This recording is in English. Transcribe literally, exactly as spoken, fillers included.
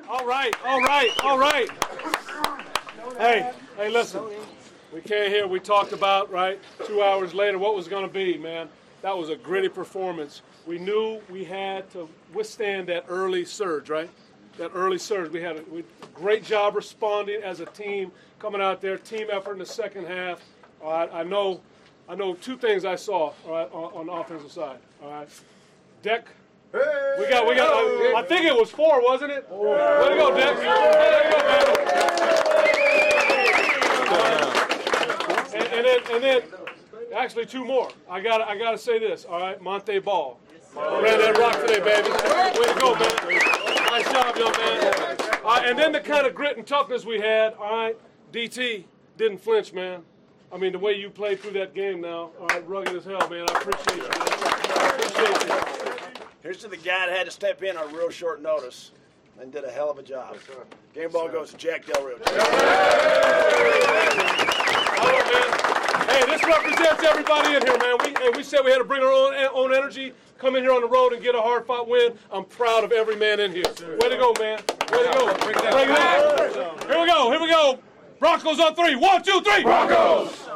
All right, all right, all right. Hey, hey, listen. We came here, we talked about, right, two hours later, what was going to be, man. That was a gritty performance. We knew we had to withstand that early surge, right? That early surge. We had a we, great job responding as a team, coming out there, team effort in the second half. All right, I know I know two things I saw, all right, on, on the offensive side. All right. Deck. Hey, we got, we got, I, I think it was four, wasn't it? Oh. Way to go, Deck. Way to go, man. And, and then, and then, actually two more. I got, I got to say this. All right, Monte Ball ran that rock today, baby. Way to go, man. Nice job, young man. All right, and then the kind of grit and toughness we had. All right, D T didn't flinch, man. I mean, the way you played through that game now, all right, rugged as hell, man. I appreciate you, man. I appreciate you. Here's to the guy that had to step in on real short notice and did a hell of a job. Game ball goes to Jack Del Rio. Hey, this represents everybody in here, man. We, and we said we had to bring our own, own energy, come in here on the road and get a hard-fought win. I'm proud of every man in here. Way to go, man. Way to go. Bring it in. Here we go. Here we go. Broncos on three. One, two, three. Broncos.